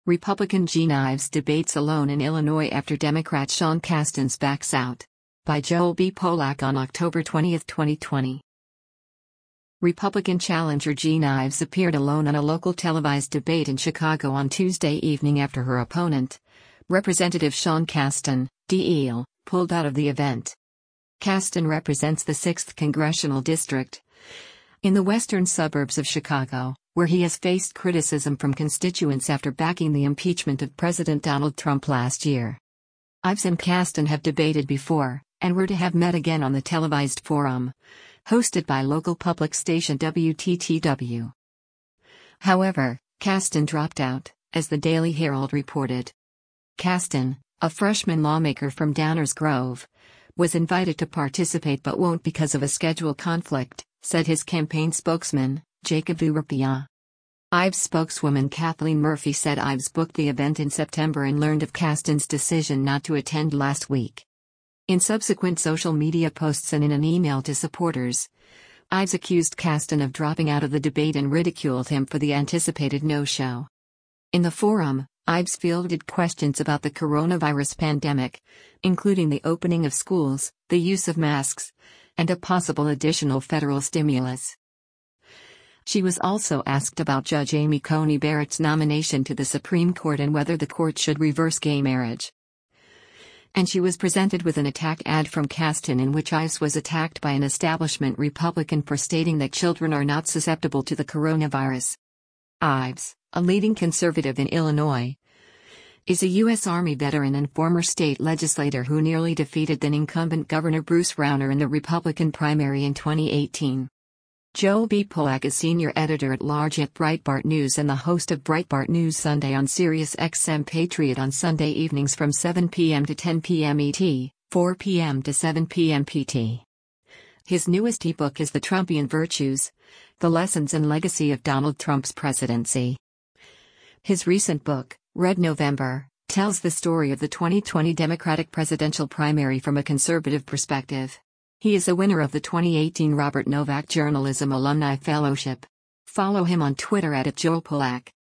Republican Jean Ives debates alone in Illinois after Democrat Sean Casten backs out. By Joel B. Polak on October 20, 2020. Republican challenger Jean Ives appeared alone on a local televised debate in Chicago on Tuesday evening after her opponent, Representative Sean Casten, DL, pulled out of the event. Casten represents the 6th Congressional District in the western suburbs of Chicago, where he has faced criticism from constituents after backing the impeachment of President Donald Trump last year. Ives and Casten have debated before, and were to have met again on the televised forum, hosted by local public station WTTW. However, Casten dropped out, as the Daily Herald reported. Casten, a freshman lawmaker from Downers Grove, was invited to participate but won't because of a schedule conflict, said his campaign spokesman, Jacob Urupia. Ives spokeswoman Kathleen Murphy said Ives booked the event in September and learned of Casten's decision not to attend last week. In subsequent social media posts and in an email to supporters, Ives accused Casten of dropping out of the debate and ridiculed him for the anticipated no-show. In the forum, Ives fielded questions about the coronavirus pandemic, including the opening of schools, the use of masks, and a possible additional federal stimulus. She was also asked about Judge Amy Coney Barrett's nomination to the Supreme Court and whether the court should reverse gay marriage. And she was presented with an attack ad from Casten in which Ives was attacked by an establishment Republican for stating that children are not susceptible to the coronavirus. Ives, a leading conservative in Illinois, is a U.S. Army veteran and former state legislator who nearly defeated then incumbent Governor Bruce Rauner in the Republican primary in 2018. Joel B. Polak is senior editor-at-large at Breitbart News and the host of Breitbart News Sunday on SiriusXM Patriot on Sunday evenings from 7 p.m. to 10 p.m. ET, 4 p.m. to 7 p.m. PT. His newest ebook is The Trumpian Virtues: The Lessons and Legacy of Donald Trump's Presidency. His recent book, Red November, tells the story of the 2020 Democratic presidential primary from a conservative perspective. He is a winner of the 2018 Robert Novak Journalism Alumni Fellowship. Follow him on Twitter @JoelPolak.